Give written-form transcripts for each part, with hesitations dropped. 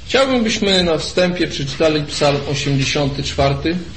Chciałbym, byśmy na wstępie przeczytali Psalm 84.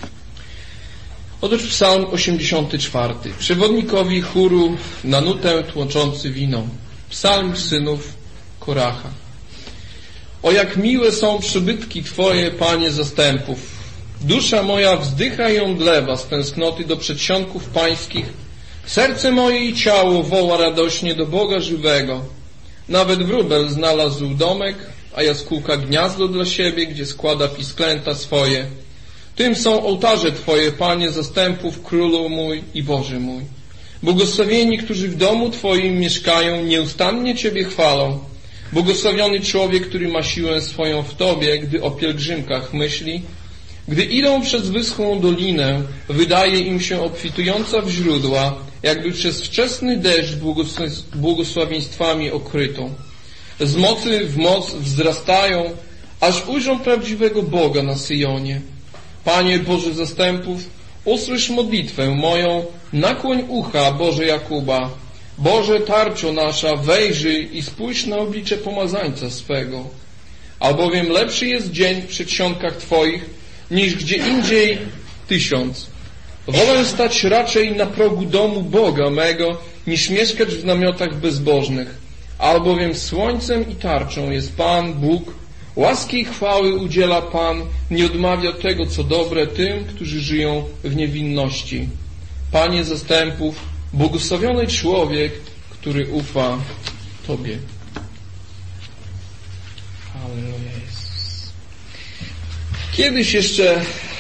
Otóż Psalm 84. Przewodnikowi chóru na nutę tłoczący wino. Psalm synów Koracha. O jak miłe są przybytki Twoje, Panie zastępów. Dusza moja wzdycha i omdlewa z tęsknoty do przedsionków pańskich. Serce moje i ciało woła radośnie do Boga żywego. Nawet wróbel znalazł domek, a jaskółka gniazdo dla siebie, gdzie składa pisklęta swoje. Tym są ołtarze Twoje, Panie zastępów, Królu mój i Boży mój. Błogosławieni, którzy w domu Twoim mieszkają, nieustannie Ciebie chwalą. Błogosławiony człowiek, który ma siłę swoją w Tobie, gdy o pielgrzymkach myśli. Gdy idą przez wyschłą dolinę, wydaje im się obfitująca w źródła, jakby przez wczesny deszcz błogosławieństwami okrytą. Z mocy w moc wzrastają, aż ujrzą prawdziwego Boga na Syjonie. Panie Boże zastępów, usłysz modlitwę moją, nakłoń ucha, Boże Jakuba. Boże tarczo nasza, wejrzyj i spójrz na oblicze pomazańca swego. Albowiem lepszy jest dzień w przedsionkach Twoich, niż gdzie indziej 1000. Wolę stać raczej na progu domu Boga mego, niż mieszkać w namiotach bezbożnych. Albowiem słońcem i tarczą jest Pan Bóg, łaski i chwały udziela Pan, nie odmawia tego, co dobre tym, którzy żyją w niewinności. Panie zastępów, błogosławiony człowiek, który ufa Tobie. Halleluja Jezus. Kiedyś jeszcze,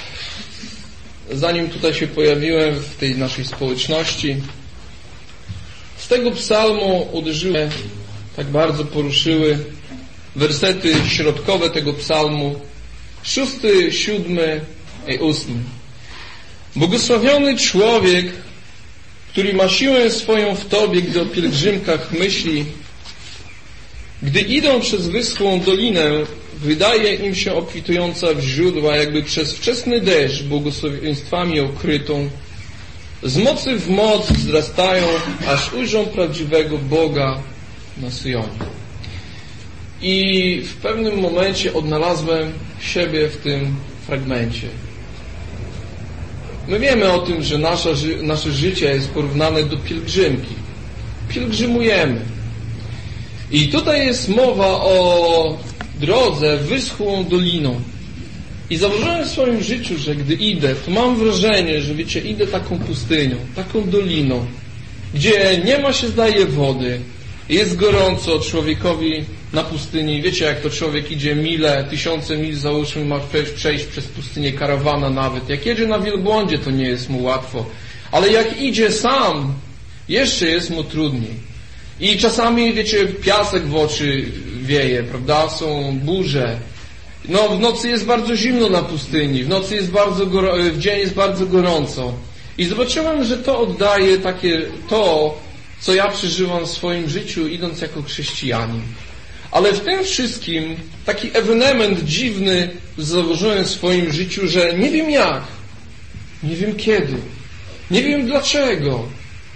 zanim tutaj się pojawiłem w tej naszej społeczności, z tego psalmu uderzyły, tak bardzo poruszyły wersety środkowe tego psalmu, 6, 7 i 8. Błogosławiony człowiek, który ma siłę swoją w Tobie, gdy o pielgrzymkach myśli. Gdy idą przez wyschłą dolinę, wydaje im się obfitująca w źródła, jakby przez wczesny deszcz błogosławieństwami okrytą. Z mocy w moc wzrastają, aż ujrzą prawdziwego Boga na Syjonie. I w pewnym momencie odnalazłem siebie w tym fragmencie. My wiemy o tym, że nasze życie jest porównane do pielgrzymki. Pielgrzymujemy. I tutaj jest mowa o drodze wyschłą doliną. I zauważyłem w swoim życiu, że gdy idę, to mam wrażenie, że wiecie, idę taką pustynią, taką doliną, gdzie nie ma się zdaje wody, jest gorąco człowiekowi na pustyni. Wiecie, jak to człowiek idzie mile, 1000 mil załóżmy, ma przejść przez pustynię karawana nawet. Jak jedzie na wielbłądzie, to nie jest mu łatwo. Ale jak idzie sam, jeszcze jest mu trudniej. I czasami, wiecie, piasek w oczy wieje, prawda? Są burze. No, w nocy jest bardzo zimno na pustyni, w nocy jest w dzień jest bardzo gorąco. I zobaczyłem, że to oddaje to, co ja przeżywam w swoim życiu, idąc jako chrześcijanin. Ale w tym wszystkim taki ewenement dziwny zauważyłem w swoim życiu, że nie wiem jak, nie wiem kiedy, nie wiem dlaczego.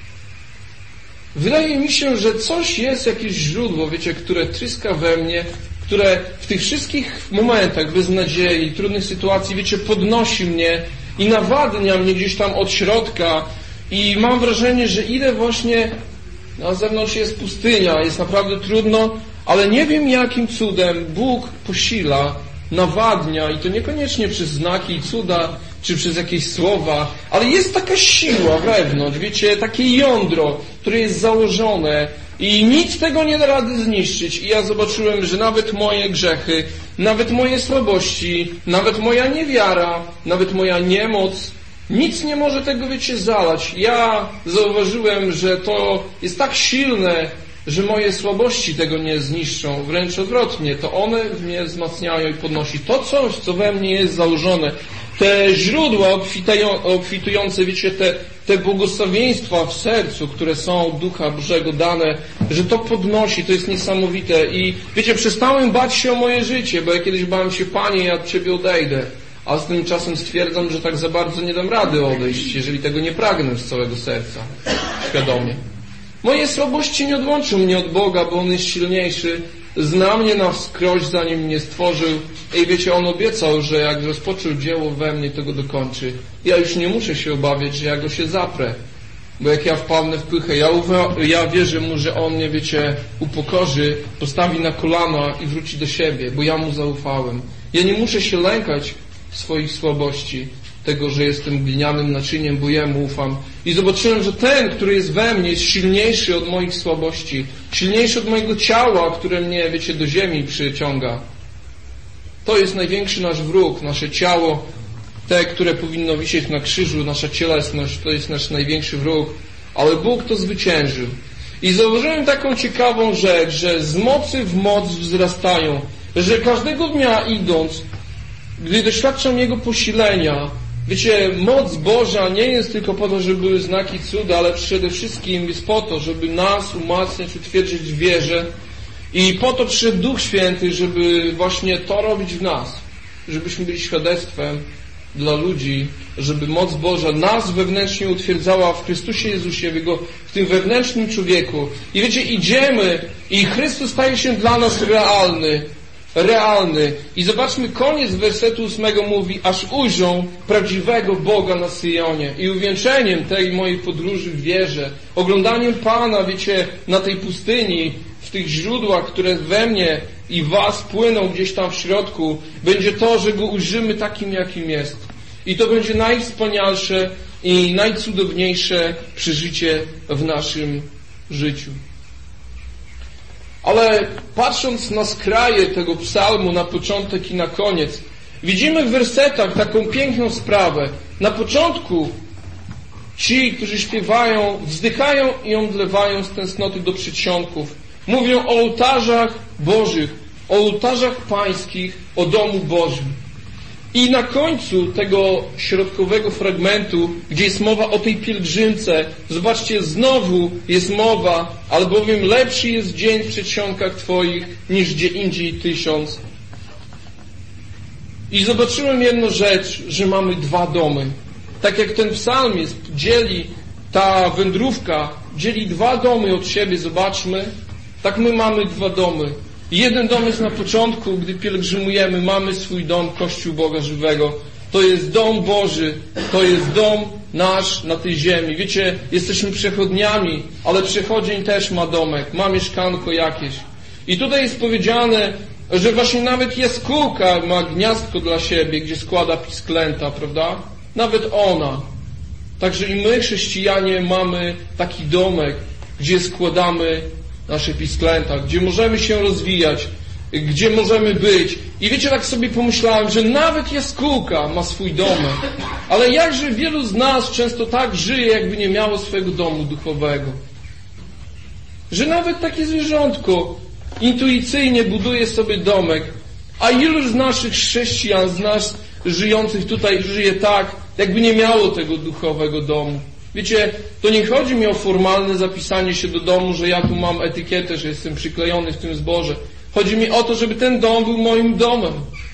Wydaje mi się, że coś jest, jakieś źródło, wiecie, które tryska we mnie, które w tych wszystkich momentach beznadziei, trudnych sytuacji, wiecie, podnosi mnie i nawadnia mnie gdzieś tam od środka i mam wrażenie, że idę właśnie, na zewnątrz jest pustynia, jest naprawdę trudno, ale nie wiem jakim cudem Bóg posila, nawadnia i to niekoniecznie przez znaki i cuda, czy przez jakieś słowa, ale jest taka siła wewnątrz, wiecie, takie jądro, które jest założone i nic tego nie da rady zniszczyć. I ja zobaczyłem, że nawet moje grzechy, nawet moje słabości, nawet moja niewiara, nawet moja niemoc, nic nie może tego, wiecie, zalać. Ja zauważyłem, że to jest tak silne, że moje słabości tego nie zniszczą. Wręcz odwrotnie, to one mnie wzmacniają i podnosi. To coś, co we mnie jest założone. Te źródła obfitujące, wiecie, te błogosławieństwa w sercu, które są Ducha Bożego dane, że to podnosi, to jest niesamowite. I wiecie, przestałem bać się o moje życie, bo ja kiedyś bałem się, Panie, ja od Ciebie odejdę. A z tym czasem stwierdzam, że tak za bardzo nie dam rady odejść, jeżeli tego nie pragnę z całego serca, świadomie. Moje słabości nie odłączą mnie od Boga, bo On jest silniejszy. zna mnie na wskroś, zanim mnie stworzył. I wiecie, On obiecał, że jak rozpoczął dzieło we mnie, to go dokończy. Ja już nie muszę się obawiać, że ja go się zaprę. Bo jak ja wpadnę w pychę, ja wierzę Mu, że On mnie, wiecie, upokorzy, postawi na kolana i wróci do siebie, bo ja Mu zaufałem. Ja nie muszę się lękać swoich słabości, tego, że jestem glinianym naczyniem, bo Jemu ufam. I zobaczyłem, że ten, który jest we mnie, jest silniejszy od moich słabości, silniejszy od mojego ciała, które mnie, wiecie, do ziemi przyciąga. To jest największy nasz wróg, nasze ciało, te, które powinno wisieć na krzyżu, nasza cielesność, to jest nasz największy wróg, ale Bóg to zwyciężył. I zauważyłem taką ciekawą rzecz, że z mocy w moc wzrastają, że każdego dnia idąc, gdy doświadczam Jego posilenia, wiecie, moc Boża nie jest tylko po to, żeby były znaki cuda, ale przede wszystkim jest po to, żeby nas umacniać, utwierdzić w wierze i po to przyszedł Duch Święty, żeby właśnie to robić w nas, żebyśmy byli świadectwem dla ludzi, żeby moc Boża nas wewnętrznie utwierdzała w Chrystusie Jezusie, w tym wewnętrznym człowieku. I wiecie, idziemy i Chrystus staje się dla nas realny. I zobaczmy, koniec wersetu 8 mówi, aż ujrzą prawdziwego Boga na Syjonie. I uwieńczeniem tej mojej podróży w wierze, oglądaniem Pana, wiecie, na tej pustyni, w tych źródłach, które we mnie i was płyną gdzieś tam w środku, będzie to, że Go ujrzymy takim, jakim jest. I to będzie najwspanialsze i najcudowniejsze przeżycie w naszym życiu. Ale patrząc na skraje tego psalmu, na początek i na koniec, widzimy w wersetach taką piękną sprawę. Na początku ci, którzy śpiewają, wzdychają i omdlewają z tęsknoty do przedsionków. Mówią o ołtarzach Bożych, o ołtarzach pańskich, o domu Bożym. I na końcu tego środkowego fragmentu, gdzie jest mowa o tej pielgrzymce, zobaczcie, znowu jest mowa, albowiem lepszy jest dzień w przedsionkach Twoich, niż gdzie indziej 1000. I zobaczyłem jedną rzecz, że mamy 2 domy. Tak jak ten psalmist dzieli, ta wędrówka dzieli 2 domy od siebie, zobaczmy, tak my mamy 2 domy. Jeden dom jest na początku, gdy pielgrzymujemy, mamy swój dom, Kościół Boga Żywego. To jest dom Boży, to jest dom nasz na tej ziemi. Wiecie, jesteśmy przechodniami, ale przechodzień też ma domek, ma mieszkanko jakieś. I tutaj jest powiedziane, że właśnie nawet jaskółka ma gniazdko dla siebie, gdzie składa pisklęta, prawda? Nawet ona. Także i my, chrześcijanie, mamy taki domek, gdzie składamy nasze pisklęta, gdzie możemy się rozwijać, gdzie możemy być. I wiecie, tak sobie pomyślałem, że nawet jaskółka ma swój domek. Ale jakże wielu z nas często tak żyje, jakby nie miało swojego domu duchowego. Że nawet takie zwierzątko intuicyjnie buduje sobie domek. A ilu z naszych chrześcijan, z nas żyjących tutaj żyje tak, jakby nie miało tego duchowego domu. Wiecie, to nie chodzi mi o formalne zapisanie się do domu, że ja tu mam etykietę, że jestem przyklejony w tym zborze. Chodzi mi o to, żeby ten dom był moim domem.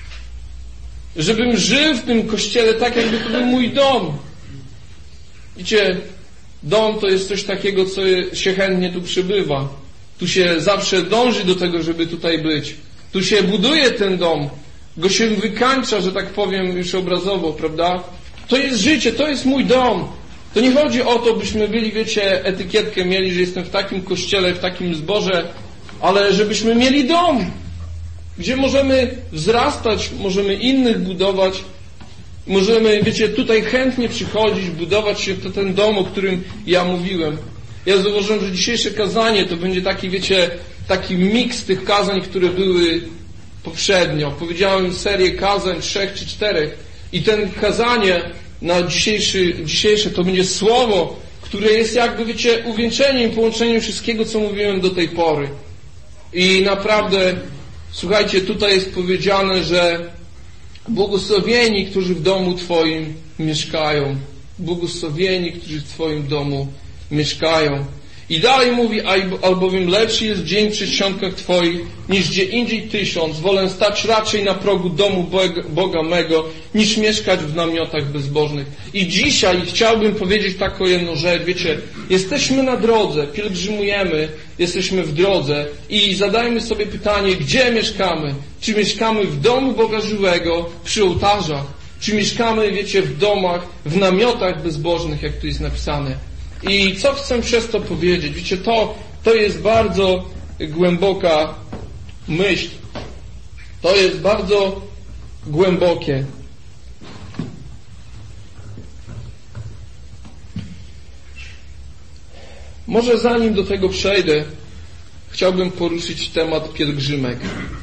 Żebym żył w tym kościele tak, jakby to był mój dom. Wiecie, dom to jest coś takiego, co się chętnie tu przybywa. Tu się zawsze dąży do tego, żeby tutaj być. Tu się buduje ten dom. Go się wykańcza, że tak powiem już obrazowo, prawda? To jest życie, to jest mój dom. To nie chodzi o to, byśmy byli, wiecie, etykietkę mieli, że jestem w takim kościele, w takim zborze, ale żebyśmy mieli dom, gdzie możemy wzrastać, możemy innych budować, możemy, wiecie, tutaj chętnie przychodzić, budować się w ten dom, o którym ja mówiłem. Ja zauważyłem, że dzisiejsze kazanie to będzie taki, wiecie, taki miks tych kazań, które były poprzednio. Powiedziałem serię kazań 3 czy 4 i ten kazanie na dzisiejsze to będzie słowo, które jest jakby, wiecie, uwieńczeniem, połączeniem wszystkiego, co mówiłem do tej pory. I naprawdę, słuchajcie, tutaj jest powiedziane, że błogosławieni, którzy w domu Twoim mieszkają. Błogosławieni, którzy w Twoim domu mieszkają. I dalej mówi, albowiem lepszy jest dzień przy czcionkach Twoich, niż gdzie indziej 1000. Wolę stać raczej na progu domu Boga mego, niż mieszkać w namiotach bezbożnych. I dzisiaj chciałbym powiedzieć taką jedną rzecz. Wiecie, jesteśmy na drodze, pielgrzymujemy, jesteśmy w drodze i zadajmy sobie pytanie, gdzie mieszkamy? Czy mieszkamy w domu Boga żywego, przy ołtarzach? Czy mieszkamy, wiecie, w domach, w namiotach bezbożnych, jak tu jest napisane? I co chcę przez to powiedzieć? Wiecie, to jest bardzo głęboka myśl. To jest bardzo głębokie. Może zanim do tego przejdę, chciałbym poruszyć temat pielgrzymek.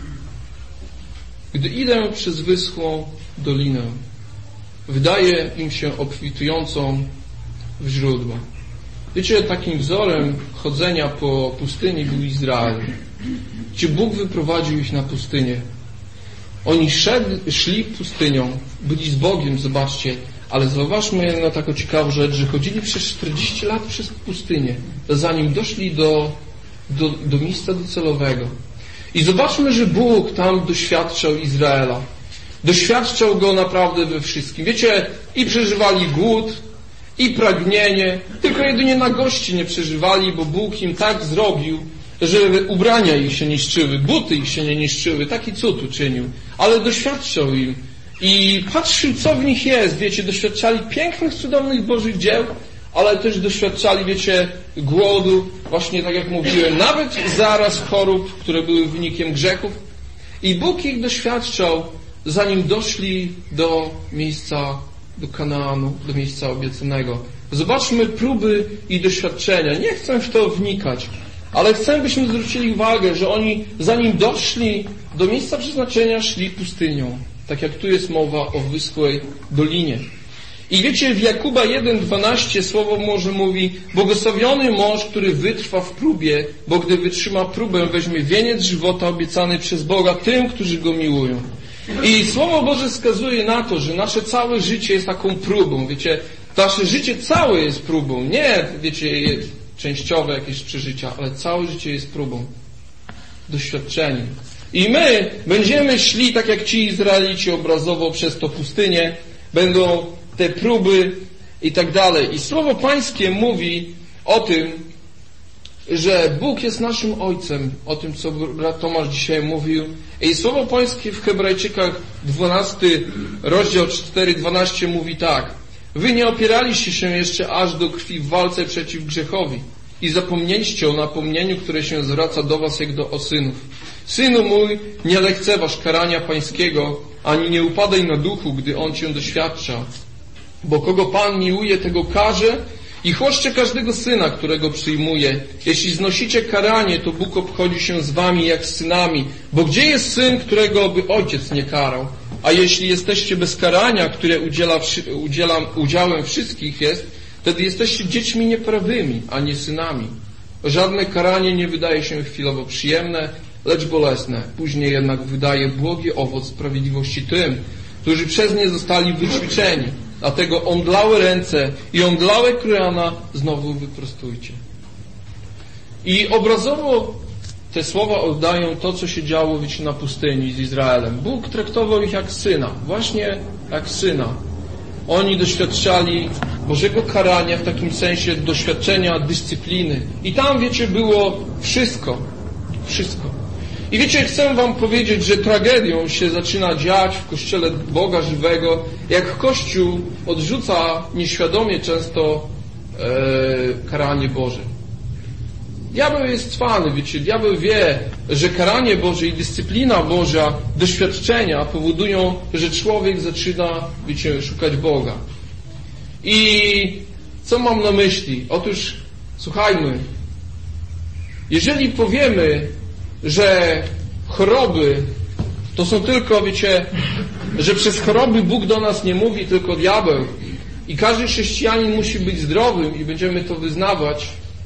Gdy idę przez wyschłą dolinę, wydaje im się obfitującą w źródła. Wiecie, takim wzorem chodzenia po pustyni był Izrael, gdzie Bóg wyprowadził ich na pustynię. Oni szli pustynią, byli z Bogiem, zobaczcie, ale zauważmy jedną taką ciekawą rzecz, że chodzili przez 40 lat przez pustynię, zanim doszli do miejsca docelowego. I zobaczmy, że Bóg tam doświadczał Izraela. Doświadczał go naprawdę we wszystkim. Wiecie, i przeżywali głód, i pragnienie, tylko jedynie nagości nie przeżywali, bo Bóg im tak zrobił, że ubrania ich się niszczyły, buty ich się nie niszczyły, taki cud uczynił, ale doświadczał im i patrzył, co w nich jest, wiecie, doświadczali pięknych, cudownych Bożych dzieł, ale też doświadczali, wiecie, głodu, właśnie tak jak mówiłem, nawet zaraz chorób, które były wynikiem grzechów i Bóg ich doświadczał, zanim doszli do miejsca, do Kanaanu, do miejsca obiecanego. Zobaczmy próby i doświadczenia. Nie chcę w to wnikać, ale chcę, byśmy zwrócili uwagę, że oni, zanim doszli do miejsca przeznaczenia, szli pustynią. Tak jak tu jest mowa o wyschłej dolinie. I wiecie, w Jakuba 1,12 Słowo Boże mówi: błogosławiony mąż, który wytrwa w próbie, bo gdy wytrzyma próbę, weźmie wieniec żywota obiecany przez Boga tym, którzy Go miłują. I Słowo Boże wskazuje na to, że nasze całe życie jest taką próbą. Wiecie, nasze życie całe jest próbą. Nie, wiecie, częściowe jakieś przeżycia, ale całe życie jest próbą. Doświadczeniem. I my będziemy szli, tak jak ci Izraelici obrazowo, przez to pustynię. Będą te próby i tak dalej. I Słowo Pańskie mówi o tym, że Bóg jest naszym Ojcem, o tym, co brat Tomasz dzisiaj mówił. I Słowo Pańskie w Hebrajczykach 12, rozdział 4:12 mówi tak: wy nie opieraliście się jeszcze aż do krwi w walce przeciw grzechowi i zapomnieliście o napomnieniu, które się zwraca do was jak do synów. Synu mój, nie lekceważ karania Pańskiego, ani nie upadaj na duchu, gdy On cię doświadcza. Bo kogo Pan miłuje, tego karze i chłoszcze każdego syna, którego przyjmuje. Jeśli znosicie karanie, to Bóg obchodzi się z wami jak z synami. Bo gdzie jest syn, którego by ojciec nie karał? A jeśli jesteście bez karania, które udziałem wszystkich jest, wtedy jesteście dziećmi nieprawymi, a nie synami. Żadne karanie nie wydaje się chwilowo przyjemne, lecz bolesne. Później jednak wydaje błogi owoc sprawiedliwości tym, którzy przez nie zostali wyćwiczeni. Dlatego omdlałe ręce i omdlałe kolana znowu wyprostujcie. I obrazowo te słowa oddają to, co się działo, wiecie, na pustyni z Izraelem. Bóg traktował ich jak syna, właśnie jak syna. Oni doświadczali Bożego karania, w takim sensie doświadczenia dyscypliny. I tam, wiecie, było wszystko. Wszystko. I wiecie, chcę wam powiedzieć, że tragedią się zaczyna dziać w Kościele Boga żywego, jak Kościół odrzuca nieświadomie często karanie Boże. Diabeł jest cwany, wiecie, diabeł wie, że karanie Boże i dyscyplina Boża, doświadczenia powodują, że człowiek zaczyna, wiecie, szukać Boga. I co mam na myśli? Otóż, słuchajmy, jeżeli powiemy, że choroby to są tylko, wiecie, że przez choroby Bóg do nas nie mówi, tylko diabeł i każdy chrześcijanin musi być zdrowym i będziemy to wyznawać,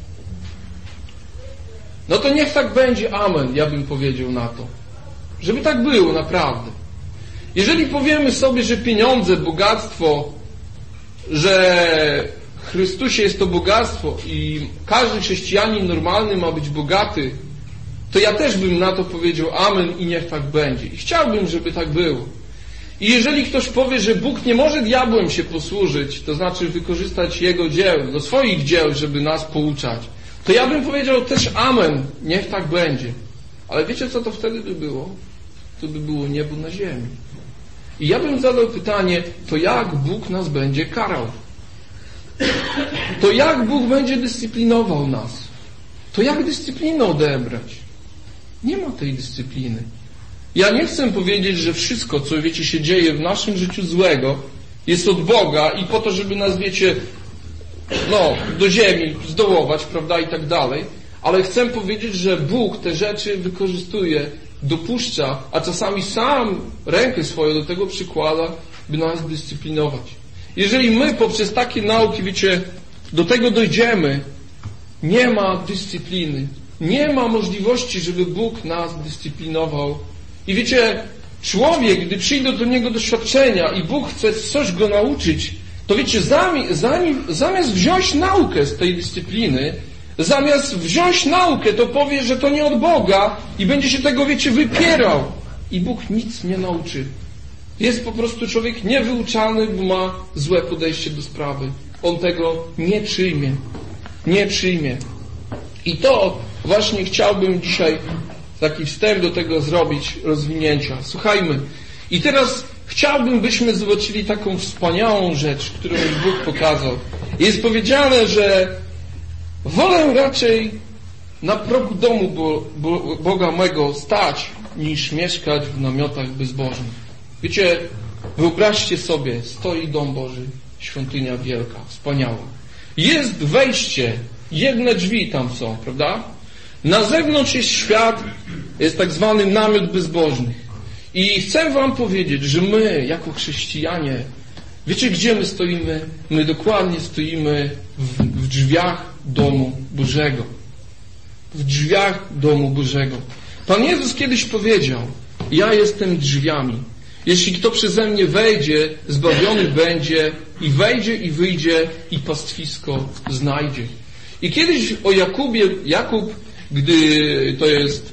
no to niech tak będzie, amen, ja bym powiedział na to. Żeby tak było, naprawdę. Jeżeli powiemy sobie, że pieniądze, bogactwo, że w Chrystusie jest to bogactwo i każdy chrześcijanin normalny ma być bogaty, to ja też bym na to powiedział amen i niech tak będzie. I chciałbym, żeby tak było. I jeżeli ktoś powie, że Bóg nie może diabłem się posłużyć, to znaczy wykorzystać jego dzieł, do swoich dzieł, żeby nas pouczać, to ja bym powiedział też amen, niech tak będzie. Ale wiecie, co to wtedy by było? To by było niebo na ziemi. I ja bym zadał pytanie, to jak Bóg nas będzie karał? To jak Bóg będzie dyscyplinował nas? To jak dyscyplinę odebrać? Nie ma tej dyscypliny. Ja nie chcę powiedzieć, że wszystko, co wiecie, się dzieje w naszym życiu złego, jest od Boga i po to, żeby nas, wiecie, do ziemi zdołować, prawda, i tak dalej. Ale chcę powiedzieć, że Bóg te rzeczy wykorzystuje, dopuszcza, a czasami sam rękę swoją do tego przykłada, by nas dyscyplinować. Jeżeli my poprzez takie nauki, wiecie, do tego dojdziemy, nie ma dyscypliny, nie ma możliwości, żeby Bóg nas dyscyplinował. I wiecie, człowiek, gdy przyjdą do niego doświadczenia i Bóg chce coś go nauczyć, to wiecie, zamiast wziąć naukę z tej dyscypliny, zamiast wziąć naukę, to powie, że to nie od Boga i będzie się tego, wiecie, wypierał. I Bóg nic nie nauczy. Jest po prostu człowiek niewyuczany, bo ma złe podejście do sprawy. On tego nie przyjmie. Nie przyjmie. I to właśnie chciałbym dzisiaj taki wstęp do tego zrobić, rozwinięcia. Słuchajmy. I teraz chciałbym, byśmy zobaczyli taką wspaniałą rzecz, którą Bóg pokazał. Jest powiedziane, że wolę raczej na progu domu Boga mego stać, niż mieszkać w namiotach bezbożnych. Wiecie, wyobraźcie sobie, stoi dom Boży, świątynia wielka, wspaniała. Jest wejście, jedne drzwi tam są, prawda? Na zewnątrz jest świat, jest tak zwany namiot bezbożnych. I chcę wam powiedzieć, że my, jako chrześcijanie, wiecie, gdzie my stoimy? My dokładnie stoimy w drzwiach domu Bożego. W drzwiach domu Bożego. Pan Jezus kiedyś powiedział, ja jestem drzwiami. Jeśli kto przeze mnie wejdzie, zbawiony będzie i wejdzie i wyjdzie i pastwisko znajdzie. I kiedyś o Jakub, gdy to jest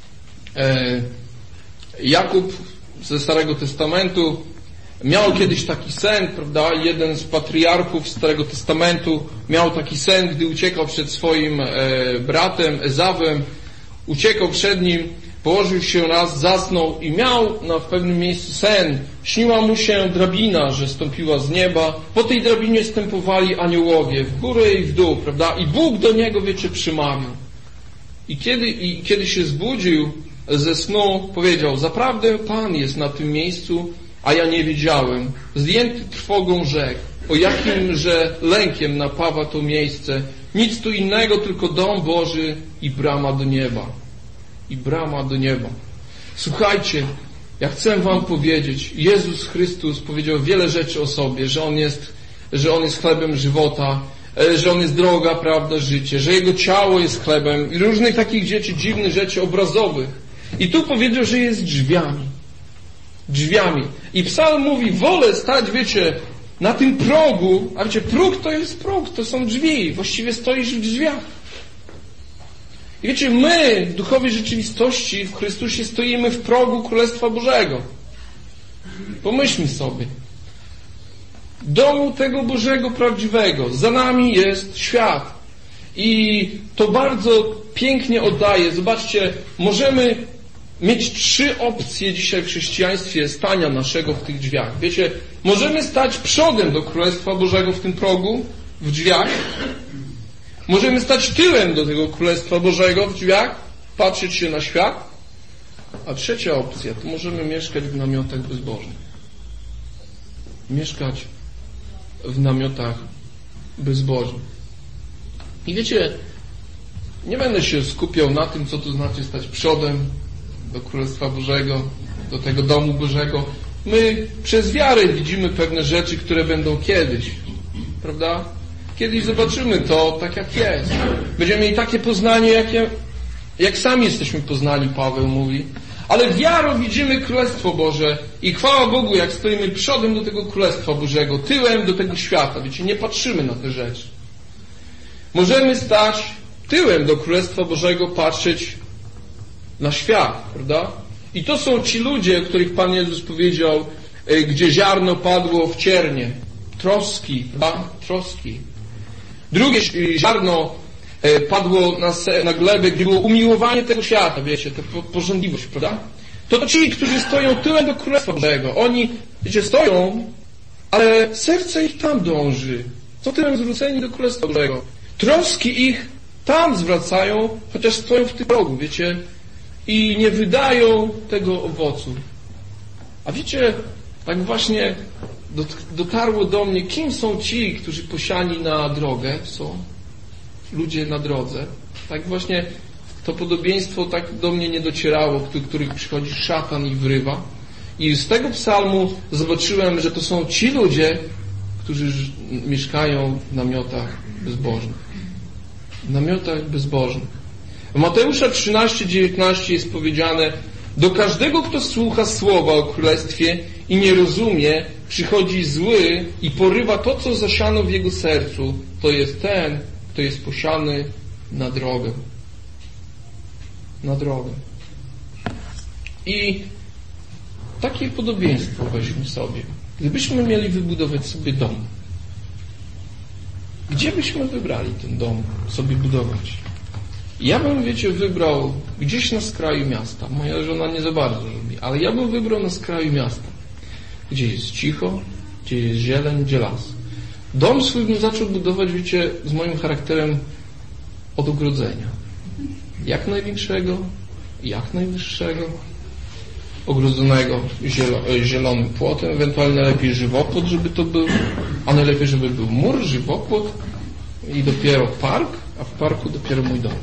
Jakub ze Starego Testamentu, miał kiedyś taki sen, prawda? Jeden z patriarchów Starego Testamentu miał taki sen, gdy uciekał przed swoim bratem Ezawem, uciekał przed nim, położył się raz, zasnął i miał w pewnym miejscu sen. Śniła mu się drabina, że stąpiła z nieba. Po tej drabinie stępowali aniołowie w górę i w dół, prawda? I Bóg do niego, wiecie, przemawiał. I kiedy się zbudził ze snu, powiedział, zaprawdę Pan jest na tym miejscu, a ja nie wiedziałem. Zdjęty trwogą rzekł, o jakimże lękiem napawa to miejsce. Nic tu innego, tylko dom Boży i brama do nieba. I brama do nieba. Słuchajcie, ja chcę wam powiedzieć, Jezus Chrystus powiedział wiele rzeczy o sobie, że On jest chlebem żywota, że On jest droga, prawda, życie, że Jego ciało jest chlebem i różnych takich rzeczy, dziwnych rzeczy obrazowych. I tu powiedział, że jest drzwiami. Drzwiami. I psalm mówi, wolę stać, wiecie, na tym progu, a wiecie, próg to jest próg, to są drzwi. Właściwie stoisz w drzwiach. I wiecie, my w duchowej rzeczywistości w Chrystusie stoimy w progu Królestwa Bożego. Pomyślmy sobie. Domu tego Bożego prawdziwego. Za nami jest świat. I to bardzo pięknie oddaje. Zobaczcie, możemy mieć 3 opcje dzisiaj w chrześcijaństwie stania naszego w tych drzwiach. Wiecie, możemy stać przodem do Królestwa Bożego w tym progu, w drzwiach. Możemy stać tyłem do tego Królestwa Bożego w drzwiach, patrzeć się na świat. A trzecia opcja, to możemy mieszkać w namiotach bezbożnych. Mieszkać w namiotach bezbożnych. I wiecie, nie będę się skupiał na tym, co to znaczy stać przodem do Królestwa Bożego, do tego domu Bożego. My przez wiarę widzimy pewne rzeczy, które będą kiedyś. Prawda? Kiedyś zobaczymy to tak, jak jest. Będziemy mieli takie poznanie, jak sami jesteśmy poznani, Paweł mówi. Ale wiarą widzimy Królestwo Boże i chwała Bogu, jak stoimy przodem do tego Królestwa Bożego, tyłem do tego świata. Wiecie, nie patrzymy na te rzeczy. Możemy stać tyłem do Królestwa Bożego, patrzeć na świat, prawda? I to są ci ludzie, o których Pan Jezus powiedział, gdzie ziarno padło w ciernie. Troski, prawda? Troski. Drugie ziarno padło na glebę, gdzie było umiłowanie tego świata, wiecie, ta pożądliwość, prawda? To ci, którzy stoją tyłem do Królestwa Bożego. Oni, wiecie, stoją, ale serce ich tam dąży. Są tyłem zwróceni do Królestwa Bożego. Troski ich tam zwracają, chociaż stoją w tym rogu, wiecie, i nie wydają tego owocu. A wiecie, tak właśnie dotarło do mnie, kim są ci, którzy posiani na drogę są ludzie na drodze. Tak właśnie to podobieństwo tak do mnie nie docierało, których przychodzi szatan i wrywa. I z tego psalmu zobaczyłem, że to są ci ludzie, którzy mieszkają w namiotach bezbożnych. W namiotach bezbożnych. W Mateusza 13:19 jest powiedziane: do każdego, kto słucha słowa o Królestwie i nie rozumie, przychodzi zły i porywa to, co zasiano w jego sercu. To jest ten, kto jest posiany na drogę. Na drogę. I takie podobieństwo weźmy sobie. Gdybyśmy mieli wybudować sobie dom, gdzie byśmy wybrali ten dom sobie budować? Ja bym, wiecie, wybrał gdzieś na skraju miasta. Moja żona nie za bardzo lubi, ale ja bym wybrał na skraju miasta, gdzie jest cicho, gdzie jest zieleń, gdzie las. Dom swój bym zaczął budować, wiecie, z moim charakterem od ogrodzenia. Jak największego, jak najwyższego, ogrodzonego zielonym płotem, ewentualnie najlepiej żywopłot, żeby to był, a najlepiej, żeby był mur, żywopłot i dopiero park, a w parku dopiero mój dom.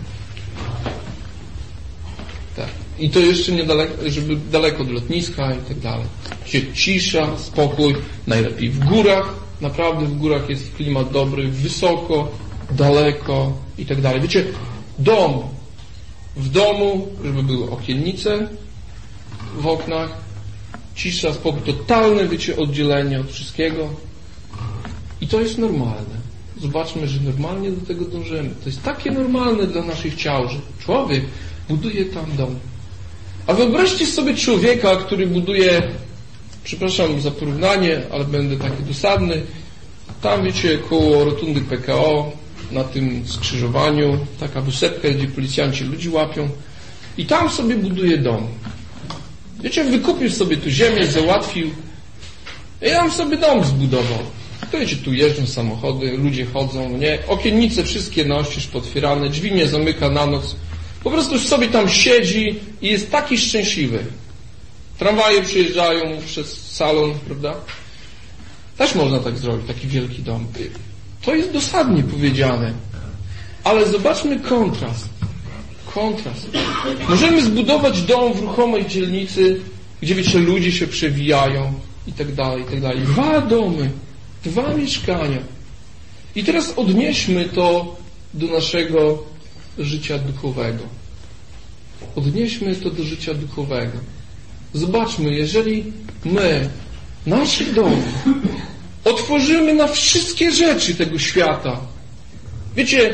Tak. I to jeszcze niedaleko, żeby daleko od lotniska i tak dalej. Cisza, spokój, najlepiej w górach, naprawdę w górach jest klimat dobry, wysoko, daleko i tak dalej. Wiecie, dom, w domu, żeby były okiennice w oknach, cisza, spokój, totalne, wiecie, oddzielenie od wszystkiego. I to jest normalne. Zobaczmy, że normalnie do tego dążymy. To jest takie normalne dla naszych ciał, że człowiek buduje tam dom. A wyobraźcie sobie człowieka, który buduje, przepraszam za porównanie, ale będę taki dosadny, tam, wiecie, koło rotundy PKO, na tym skrzyżowaniu, taka wysepka, gdzie policjanci ludzi łapią, i tam sobie buduje dom. Wiecie, wykupił sobie tu ziemię, załatwił i tam sobie dom zbudował. To wiecie, tu jeżdżą samochody, ludzie chodzą, nie? Okiennice wszystkie na oścież potwierane, drzwi nie zamyka na noc. Po prostu już sobie tam siedzi i jest taki szczęśliwy. Tramwaje przyjeżdżają przez salon, prawda? Też można tak zrobić, taki wielki dom. To jest dosadnie powiedziane. Ale zobaczmy kontrast. Kontrast. Możemy zbudować dom w ruchomej dzielnicy, gdzie, wiecie, ludzie się przewijają i tak dalej, i tak dalej. 2 domy, 2 mieszkania. I teraz odnieśmy to do naszego życia duchowego. Odnieśmy to do życia duchowego. Zobaczmy, jeżeli my nasze domy otworzymy na wszystkie rzeczy tego świata. Wiecie,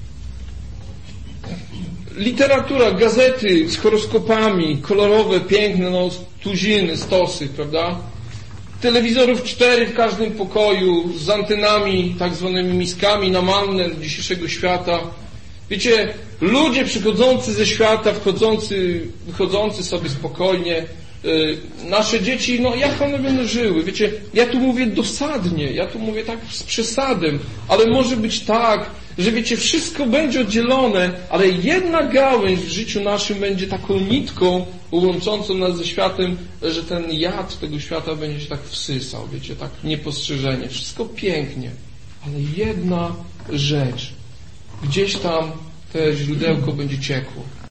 literatura, gazety z horoskopami, kolorowe, piękne, no, tuziny, stosy, prawda? Telewizorów 4 w każdym pokoju, z antenami, tak zwanymi miskami namalne dzisiejszego świata. Wiecie, ludzie przychodzący ze świata, wychodzący sobie spokojnie. Nasze dzieci, no jak one będą żyły? Wiecie, ja tu mówię dosadnie, ja tu mówię tak z przesadem, ale może być tak, że wiecie, wszystko będzie oddzielone, ale jedna gałęź w życiu naszym będzie taką nitką łączącą nas ze światem, że ten jad tego świata będzie się tak wsysał, wiecie, tak niepostrzeżenie. Wszystko pięknie, ale jedna rzecz, gdzieś tam to źródełko będzie ciekło.